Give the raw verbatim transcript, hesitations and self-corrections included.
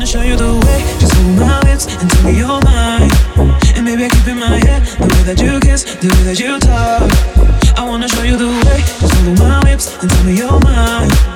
show you the way. Just hold my lips and tell me you're mine. And maybe I keep in my head the way that you kiss, the way that you talk. I wanna show you the way. Just hold my lips and tell me you're mine.